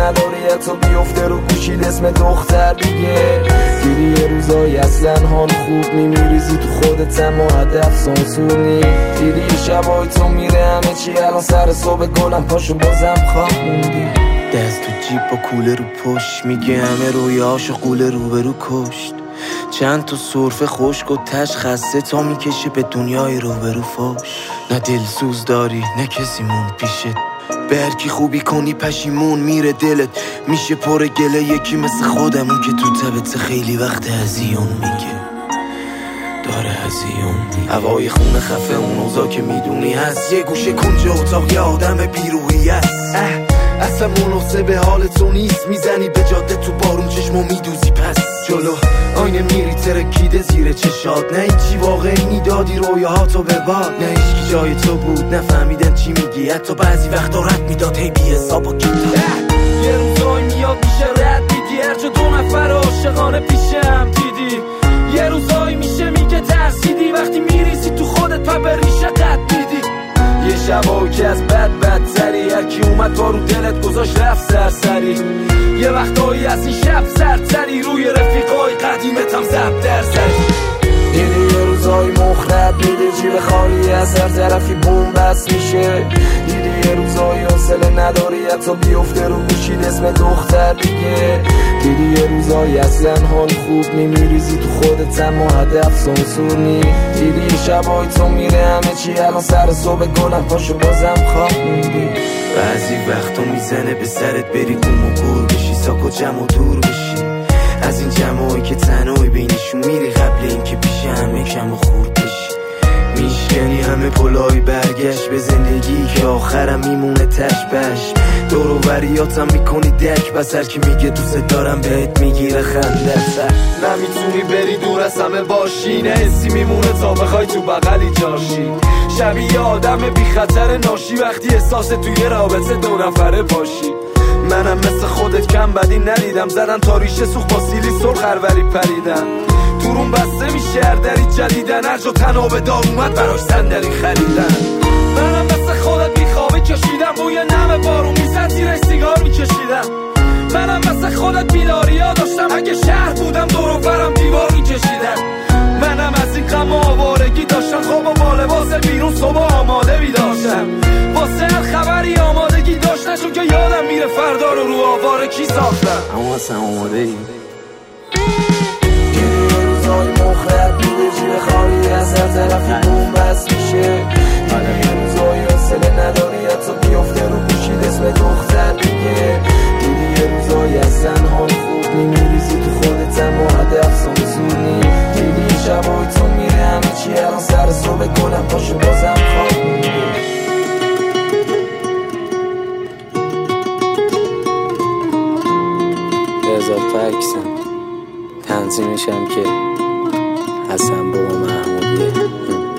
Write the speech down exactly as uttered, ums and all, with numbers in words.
نداری حتی بیفته رو گوشید اسم دختر دیگه. دیدی یه روزایی اصلا حال خوب نی، میریزی تو خودت اما هدف سانسور نی. دیدی یه شبایی تو میره همه چی الان سر صبح گلم پاشو بازم خواب موندی. دست تو جیب با کوله رو پشت، میگه همه رویاشو قوله روبرو کشت. چند تا صرفه خشک و تش خسته تا میکشه به دنیای روبرو فاش. نه دلسوز داری نه کسی مون پیشت، برکی خوبی کنی پشیمون میره دلت. میشه پر گله یکی مثل خودمون که تو تبت خیلی وقت هزیون میگه داره هزیون. هوای خونه خفه اون اوضاع که میدونی هست، یه گوشه کنج اتاق یه آدم بیروحی هست. اصلا مناسب به حال تو نیست، میزنی به جاده تو بارون چشمو میدوزی پس جلو آینه میری ترکیده زیر چشات. نه هیچی واقعی دادی رویاهاتو به باد، نه هیچکی جای تو بود نفهمیدن چی میگی، حتی بعضی وقتا رد میداد هی بی حساب و کتاب. یه روزایی میاد میشه رد میدی هر جا دو نفر عاشقانه پیشم دیدی. یه روزایی میشه میگه ترسیدی وقتی میریزی تو خودت پا به ریشه قد دیدی. یه شبایی که از بد بدتری هرکی اومد با رو دلت گذاشت رفت سرسری. یه وقتایی از این شب سرتری روی رفیقای قدیمت هم زب در سری. دیدی یه روزایی مخرب میده جیب خالی از هر طرفی بوم بس میشه. دیدی یه روزایی حوصله نداری حتی بیفته رو گوشید اسم دختر دیگه. دیدی یه روزایی اصلا حال خوب نی، میریزی تو خودت اما هدف سانسور نی. دیدی یه شبایی تو میره همه چی الان سر صبح گلم پاشو بازم خواب موندی. بعضی وقتا میزنه به سرت بری گم و گور بشی ساک و جمع و دور بشی از این جمعایی که تنهایی بینشون میری قبل این که پیش همه کم و خورد بشی. میشکنی همه پلای برگشت به زندگی که آخرم میمونه تشبش. دور و بریاتم میکنی دک بس هر کی میگه دوست دارم بهت میگیره خنده سر. نمیتونی بری دور از همه باشی، نه حسی میمونه تا بخوای تو بغلی جاشی. شبیه آدم بی خطر ناشی وقتی احساس توی رابطه دو نفره باشی. منم مثل خودت کم بدی ندیدم، زدن تا ریشه سوخت با سیلی سرخ هروری پریدن. دورون بسته میشه هر دری جدیدن، هر جا تنابه دار اومد براش صندلی خریدن. منم مثل خودت بیخوابه کشیدم، بوی نم بارون میزد زیرش سیگار میکشیدم. منم مثل خودت بیداریا داشتم، اگه شهر بودم دور و برم دیوار میکشیدم. منم از این غم و آوارگی داشتم، خواب و با لباس بیرون صبح آماده بیداشتم. واسه هر خبری آمادگی داشتم، چون که یادم میره فردا رو رو آواره کی ساختم. اما اصلا آماده ای یه روزای مخرب میده جیب خالی از هر طرفی بوم بس میشه. یه روزای حوصله نداری حتی بیفته رو گوشید اسم دختر دیگه. دیدی یه روزای اصلا حال خوب نی، میریزی تو خودت اما هدف سانسور نی. دیدی یه شبایی تو میره همه چی الان سر صبح گلم پاشو بازم خواب موندی. اضافه عکسم تنظیمشم که حسن بابا محمودیه.